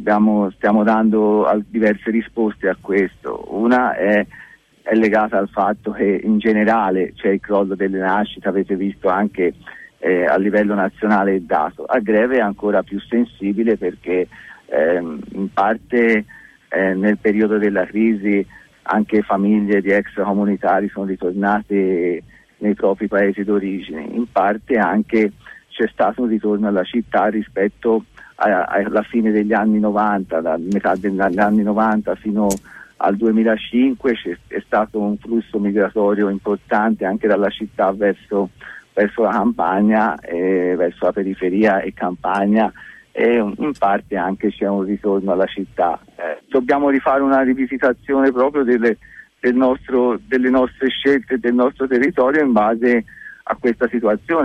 stiamo dando diverse risposte a questo. Una è legata al fatto che in generale c'è il crollo delle nascite, avete visto anche a livello nazionale il dato. A Greve è ancora più sensibile perché in parte nel periodo della crisi anche famiglie di extracomunitari sono ritornate nei propri paesi d'origine, in parte anche c'è stato un ritorno alla città rispetto alla fine degli anni 90, da metà degli anni 90 fino al 2005 è stato un flusso migratorio importante anche dalla città verso la campagna, verso la periferia e campagna, e in parte anche c'è un ritorno alla città. Dobbiamo rifare una rivisitazione proprio delle nostre scelte, del nostro territorio in base a questa situazione.